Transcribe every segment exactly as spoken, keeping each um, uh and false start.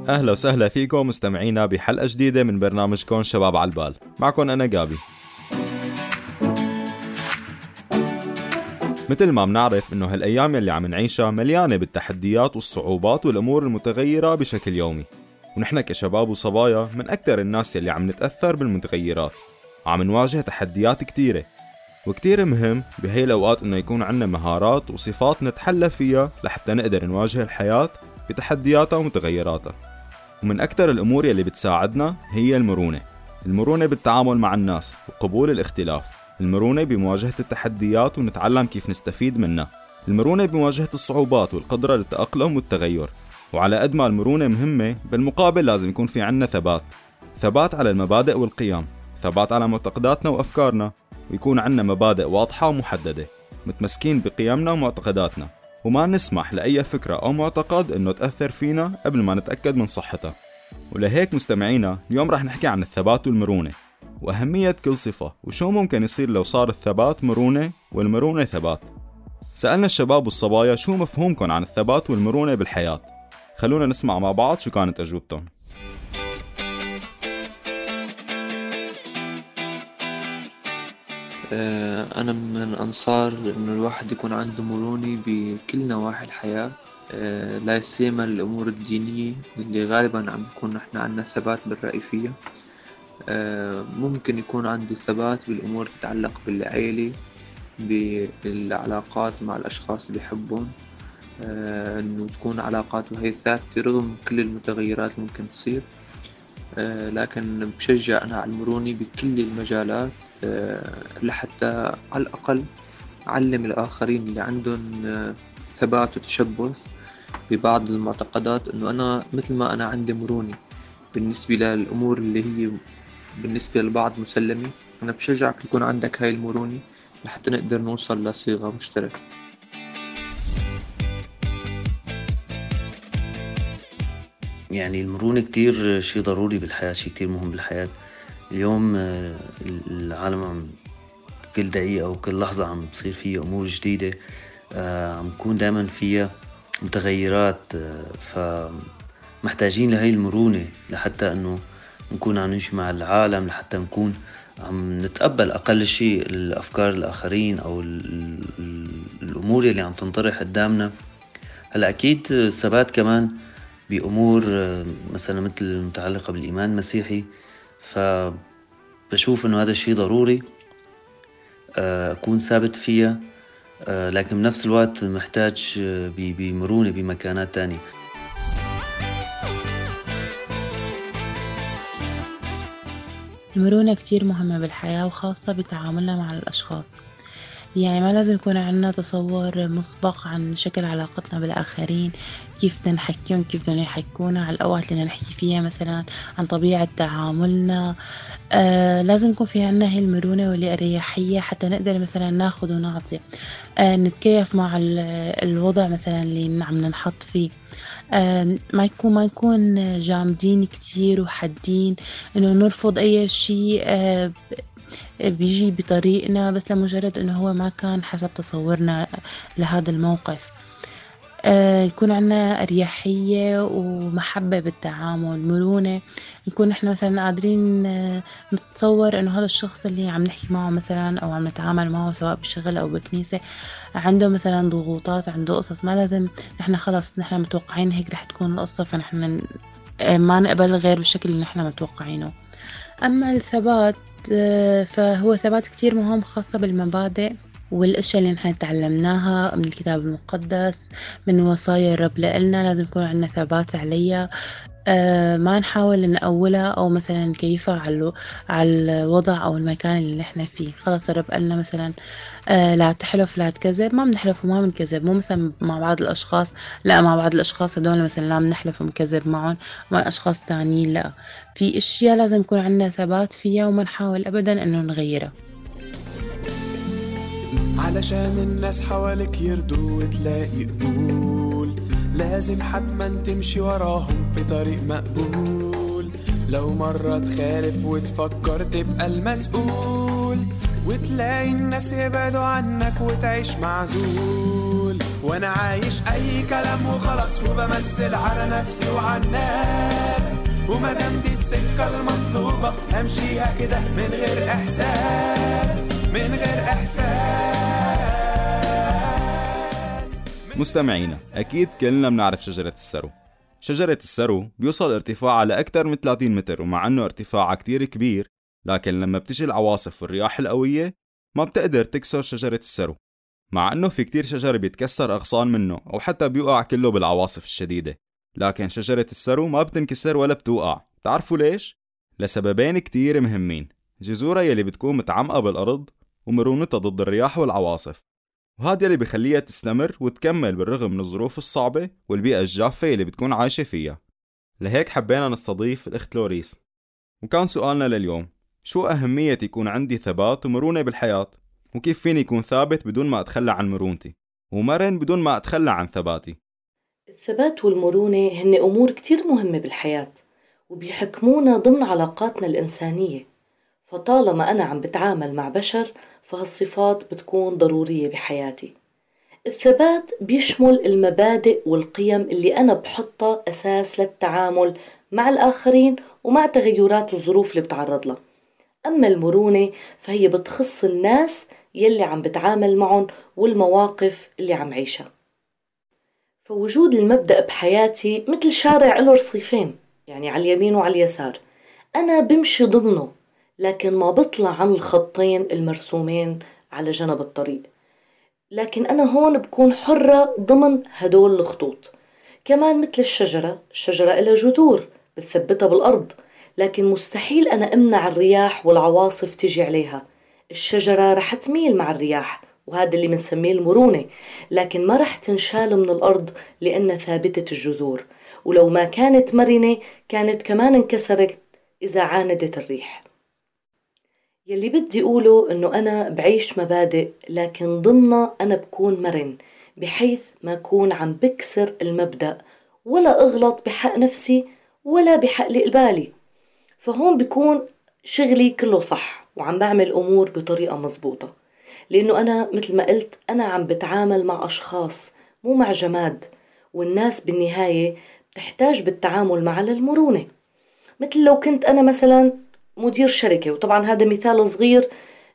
أهلا وسهلا فيكم مستمعينا بحلقة جديدة من برنامجكم شباب على البال. معكم أنا جابي. مثل ما بنعرف إنه هالأيام اللي عم نعيشها مليانة بالتحديات والصعوبات والأمور المتغيرة بشكل يومي، ونحن كشباب وصبايا من أكثر الناس اللي عم نتأثر بالمتغيرات، وعم نواجه تحديات كتيرة. وكتير مهم بهي الأوقات إنه يكون عنا مهارات وصفات نتحلى فيها لحتى نقدر نواجه الحياة بتحدياتها ومتغيراتها. ومن أكثر الأمور اللي بتساعدنا هي المرونة. المرونة بالتعامل مع الناس وقبول الاختلاف، المرونة بمواجهة التحديات ونتعلم كيف نستفيد منها، المرونة بمواجهة الصعوبات والقدرة للتأقلم والتغير. وعلى قد ما المرونة مهمة، بالمقابل لازم يكون في عنا ثبات ثبات على المبادئ والقيم، ثبات على معتقداتنا وأفكارنا، ويكون عنا مبادئ واضحة ومحددة، متمسكين بقيمنا ومعتقداتنا، وما نسمح لأي فكرة أو معتقد إنه تأثر فينا قبل ما نتأكد من صحتها. ولهيك مستمعينا، اليوم رح نحكي عن الثبات والمرونة وأهمية كل صفة، وشو ممكن يصير لو صار الثبات مرونة والمرونة ثبات. سألنا الشباب والصبايا شو مفهومكم عن الثبات والمرونة بالحياة. خلونا نسمع مع بعض شو كانت أجوبتهم. أنا من أنصار إنه الواحد يكون عنده مرونة بكل نواحي الحياة، لا سيما الأمور الدينية اللي غالبا عم يكون نحن عنا ثبات بالرأي فيها. ممكن يكون عنده ثبات بالأمور تتعلق بالعائلة، بالعلاقات مع الأشخاص اللي بيحبهم، إنه تكون علاقاته هي ثابتة رغم كل المتغيرات اللي ممكن تصير. لكن بشجع أنا على المرونة بكل المجالات، لحتى على الأقل علم الآخرين اللي عندهم ثبات وتشبث ببعض المعتقدات إنه أنا مثل ما أنا عندي مرونة بالنسبة للأمور اللي هي بالنسبة للبعض مسلمة، أنا بشجعك يكون عندك هاي المرونة لحتى نقدر نوصل لصيغة مشتركة. يعني المرونة كتير شيء ضروري بالحياة، شيء كتير مهم بالحياة. اليوم العالم عم كل دقيقة وكل لحظة عم بصير فيها أمور جديدة، عم نكون دائما فيها متغيرات، فمحتاجين لهي المرونة لحتى أنه نكون عم نمشي مع العالم، لحتى نكون عم نتقبل أقل شيء الأفكار الآخرين أو الأمور اللي عم تنطرح قدامنا. هلأ أكيد الثبات كمان بأمور مثلا مثل المتعلقة بالإيمان المسيحي، فبشوف أنه هذا الشيء ضروري أكون ثابت فيها، لكن بنفس الوقت محتاج بمرونة بمكانات تانية. المرونة كتير مهمة بالحياة، وخاصة بتعاملنا مع الأشخاص. يعني ما لازم يكون عندنا تصور مسبق عن شكل علاقتنا بالآخرين، كيف بدنا نحكيهم، كيف بدنا يحكونا، على الأوقات اللي نحكي فيها مثلا عن طبيعة تعاملنا. آه لازم يكون في عنا هي المرونة والأريحية حتى نقدر مثلا ناخد ونعطي، آه نتكيف مع الوضع مثلا اللي عم ننحط فيه. آه ما يكون ما نكون جامدين كتير وحدين إنه نرفض أي شيء آه بيجي بطريقنا بس لمجرد انه هو ما كان حسب تصورنا لهذا الموقف. آه يكون عنا أريحية ومحبة بالتعامل، مرونة، نكون نحن مثلا قادرين آه نتصور انه هذا الشخص اللي عم نحكي معه مثلا او عم نتعامل معه سواء بشغل او بكنيسة عنده مثلا ضغوطات، عنده قصص، ما لازم نحن خلص نحن متوقعين هيك رح تكون القصة فنحن آه ما نقبل غير بالشكل اللي نحن متوقعينه. اما الثبات فهو ثبات كتير مهم، خاصة بالمبادئ والأشياء اللي نحن تعلمناها من الكتاب المقدس، من وصايا الرب لنا، لازم يكون عندنا ثبات عليها. آه ما نحاول نقولها أو مثلا نكيفها على على الوضع أو المكان اللي نحن فيه. خلاص الرب قالنا مثلا آه لا تحلف لا تكذب، ما بنحلف وما بنكذب، مو مثلا مع بعض الأشخاص، لا مع بعض الأشخاص هدول مثلا لا بنحلف ومكذب معهم، مع أشخاص تانيين لا. في أشياء لازم يكون عندنا ثبات فيها وما نحاول أبدا إنه نغيرها، علشان الناس حواليك يرضوا وتلاقي قبول. لازم حتما تمشي وراهم في طريق مقبول. لو مرة تخالف وتفكر تبقى المسؤول، وتلاقي الناس يبعدوا عنك وتعيش معزول. وانا عايش اي كلام وخلاص وبمثل على نفسي وعلى الناس. ومادام دي السكة المطلوبة همشيها كده من غير إحساس، من غير إحساس. مستمعينا، أكيد كلنا بنعرف شجرة السرو. شجرة السرو بيوصل ارتفاعها لأكثر من ثلاثين متر، ومع أنه ارتفاعها كتير كبير لكن لما بتجي العواصف والرياح القوية ما بتقدر تكسر شجرة السرو، مع أنه في كتير شجر بيتكسر أغصان منه أو حتى بيوقع كله بالعواصف الشديدة، لكن شجرة السرو ما بتنكسر ولا بتوقع. تعرفوا ليش؟ لسببين كتير مهمين: جذورها يلي بتكون متعمقة بالأرض، ومرونتها ضد الرياح والعواصف، وهذا يلي بيخليها تستمر وتكمل بالرغم من الظروف الصعبة والبيئة الجافة يلي بتكون عايشة فيها. لهيك حبينا نستضيف الأخت لوريس، وكان سؤالنا لليوم: شو أهمية يكون عندي ثبات ومرونة بالحياة؟ وكيف فيني يكون ثابت بدون ما أتخلى عن مرونتي، ومرن بدون ما أتخلى عن ثباتي؟ الثبات والمرونة هن أمور كتير مهمة بالحياة، وبيحكمونا ضمن علاقاتنا الإنسانية. فطالما أنا عم بتعامل مع بشر فهالصفات بتكون ضرورية بحياتي. الثبات بيشمل المبادئ والقيم اللي أنا بحطها أساس للتعامل مع الآخرين ومع تغيرات الظروف اللي بتعرض لها. أما المرونة فهي بتخص الناس يلي عم بتعامل معهم والمواقف اللي عم عيشها. فوجود المبدأ بحياتي مثل شارع له رصيفين، يعني على اليمين وعلى اليسار، أنا بمشي ضمنه لكن ما بطلع عن الخطين المرسومين على جنب الطريق، لكن أنا هون بكون حرة ضمن هدول الخطوط. كمان مثل الشجرة، الشجرة إلها جذور بتثبتها بالأرض، لكن مستحيل أنا أمنع الرياح والعواصف تجي عليها. الشجرة رح تميل مع الرياح، وهذا اللي بنسميه المرونة، لكن ما رح تنشال من الأرض لأنها ثابتة الجذور، ولو ما كانت مرنة كانت كمان انكسرت إذا عاندت الريح. يلي بدي أقوله أنه أنا بعيش مبادئ، لكن ضمنها أنا بكون مرن بحيث ما أكون عم بكسر المبدأ ولا أغلط بحق نفسي ولا بحق اللي قبالي. فهون بيكون شغلي كله صح وعم بعمل أمور بطريقة مزبوطة، لأنه أنا مثل ما قلت أنا عم بتعامل مع أشخاص مو مع جماد، والناس بالنهاية بتحتاج بالتعامل مع المرونة. مثل لو كنت أنا مثلا مدير شركة، وطبعا هذا مثال صغير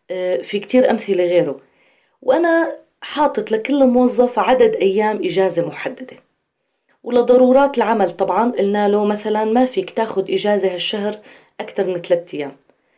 في كتير أمثلة غيره، وأنا حاطط لكل موظف عدد أيام إجازة محددة، ولضرورات العمل طبعا قلنا له مثلا ما فيك تاخد إجازة هالشهر أكتر من ثلاثة أيام.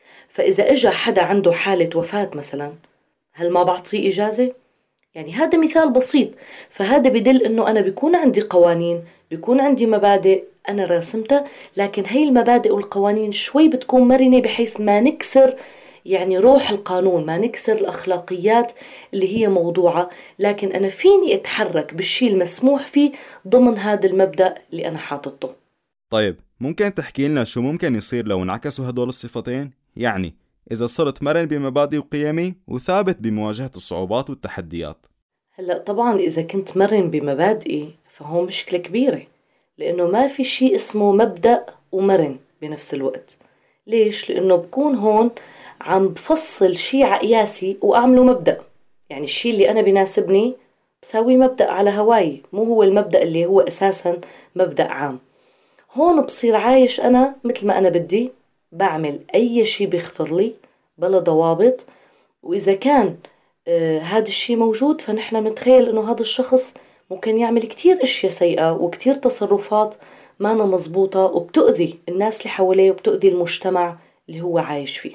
فإذا إجا حدا عنده حالة وفاة مثلا، هل ما بعطيه إجازة؟ يعني هذا مثال بسيط. فهذا بدل أنه أنا بيكون عندي قوانين، بيكون عندي مبادئ أنا راسمتها، لكن هاي المبادئ والقوانين شوي بتكون مرنة بحيث ما نكسر يعني روح القانون، ما نكسر الأخلاقيات اللي هي موضوعة، لكن أنا فيني أتحرك بالشي المسموح فيه ضمن هذا المبدأ اللي أنا حاطته. طيب ممكن تحكي لنا شو ممكن يصير لو انعكسوا هدول الصفتين؟ يعني إذا صرت مرن بمبادئي وقيمي وثابت بمواجهة الصعوبات والتحديات. هلأ طبعا إذا كنت مرن بمبادئي فهو مشكلة كبيرة، لأنه ما في شيء اسمه مبدأ ومرن بنفس الوقت. ليش؟ لأنه بكون هون عم بفصل شيء عقياسي وأعمله مبدأ، يعني الشيء اللي أنا بيناسبني بسوي مبدأ على هواي، مو هو المبدأ اللي هو أساسا مبدأ عام. هون بصير عايش أنا مثل ما أنا بدي، بعمل أي شيء بيخطر لي بلا ضوابط، وإذا كان آه هذا الشيء موجود فنحن نتخيل أنه هذا الشخص ممكن يعمل كتير أشياء سيئة وكتير تصرفات ما مزبوطة وبتؤذي الناس اللي حواليه وبتؤذي المجتمع اللي هو عايش فيه.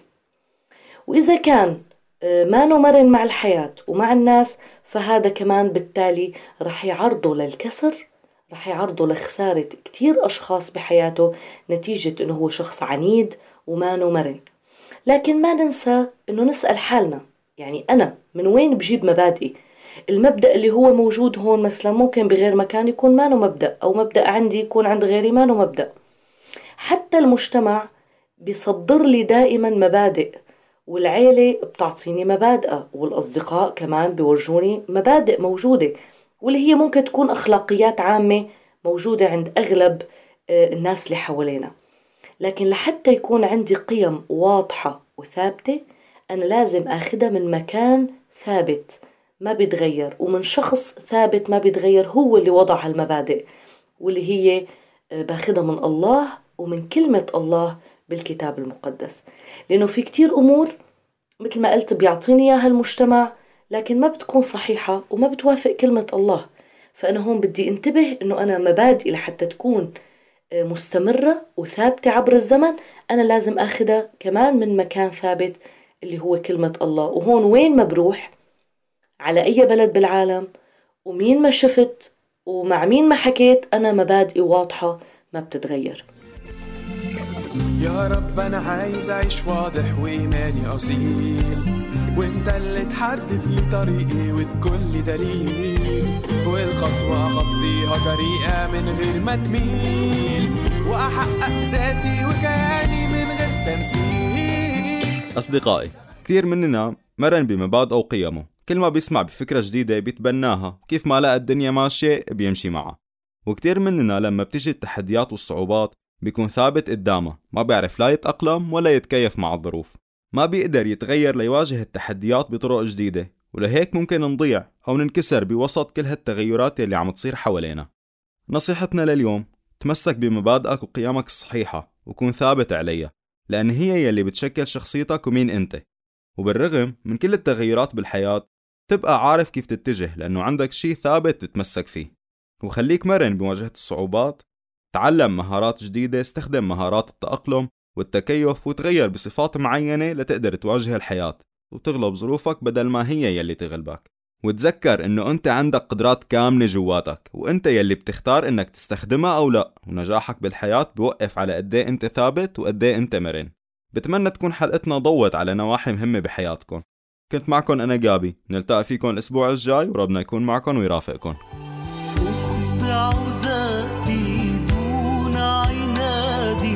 وإذا كان آه ما مرن مع الحياة ومع الناس فهذا كمان بالتالي رح يعرضه للكسر، رح يعرضه لخسارة كتير أشخاص بحياته نتيجة أنه هو شخص عنيد وما مرن. لكن ما ننسى أنه نسأل حالنا، يعني أنا من وين بجيب مبادئي؟ المبدأ اللي هو موجود هون مثلا ممكن بغير مكان يكون ما مبدأ، أو مبدأ عندي يكون عند غيري ما مبدأ. حتى المجتمع بيصدر لي دائما مبادئ، والعيلة بتعطيني مبادئ، والأصدقاء كمان بيورجوني مبادئ موجودة، واللي هي ممكن تكون أخلاقيات عامة موجودة عند أغلب الناس اللي حوالينا. لكن لحتى يكون عندي قيم واضحة وثابتة أنا لازم أخدها من مكان ثابت ما بيتغير، ومن شخص ثابت ما بيتغير هو اللي وضع المبادئ، واللي هي باخدها من الله ومن كلمة الله بالكتاب المقدس. لأنه في كتير أمور مثل ما قلت بيعطيني إياها المجتمع لكن ما بتكون صحيحة وما بتوافق كلمة الله. فأنا هون بدي انتبه إنه أنا مبادئي لحتى تكون مستمرة وثابتة عبر الزمن أنا لازم أخذها كمان من مكان ثابت اللي هو كلمة الله. وهون وين ما بروح على أي بلد بالعالم ومين ما شفت ومع مين ما حكيت أنا مبادئي واضحة ما بتتغير. يا رب أنا عايز أعيش واضح وإيماني أصيل، وإنت اللي تحدد لي طريقي وتكون لي دليل، والخطوة أخطيها جريئة من غير ما تميل، وأحقق ذاتي وكياني من غير تمثيل. أصدقائي، كثير مننا مرن بمبادئ وقيمه، كل ما بيسمع بفكرة جديدة بيتبناها، كيف ما لقى الدنيا ماشية بيمشي معها. وكثير مننا لما بتجي التحديات والصعوبات بيكون ثابت قدامه، ما بيعرف لا يتأقلم ولا يتكيف مع الظروف، ما بيقدر يتغير ليواجه التحديات بطرق جديدة، ولهيك ممكن نضيع أو ننكسر بوسط كل هالتغيرات اللي عم تصير حوالينا. نصيحتنا لليوم: تمسك بمبادئك وقيمك الصحيحة وكون ثابت عليها، لأن هي يلي بتشكل شخصيتك ومين أنت. وبالرغم من كل التغيرات بالحياة تبقى عارف كيف تتجه، لأنه عندك شي ثابت تتمسك فيه. وخليك مرن بمواجهة الصعوبات، تعلم مهارات جديدة، استخدم مهارات التأقلم والتكيف وتغير بصفات معينة لتقدر تواجه الحياة وتغلب ظروفك بدل ما هي يلي تغلبك. وتذكر انه انت عندك قدرات كاملة جواتك، وانت يلي بتختار انك تستخدمها او لا، ونجاحك بالحياة بوقف على قديه انت ثابت وقديه انت مرن. بتمنى تكون حلقتنا ضوت على نواحي مهمة بحياتكم. كنت معكم انا جابي، نلتقي فيكم الاسبوع الجاي وربنا يكون معكم ويرافقكم. أخضع ذاتي دون عناد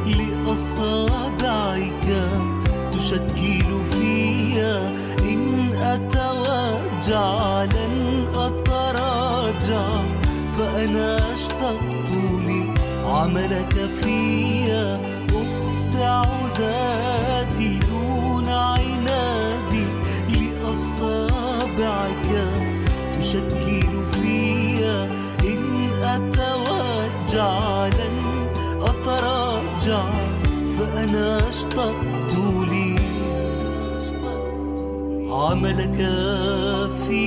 لأصابعك تشكل فيا، إن أتوجع لن أتراجع، فأنا اشتقت لعملك فيا. أخضع ذاتي دون عناد لأصابعك تشكل فيا، إن أتوجع لن أتراجع، فأنا اشتقت لي عملك في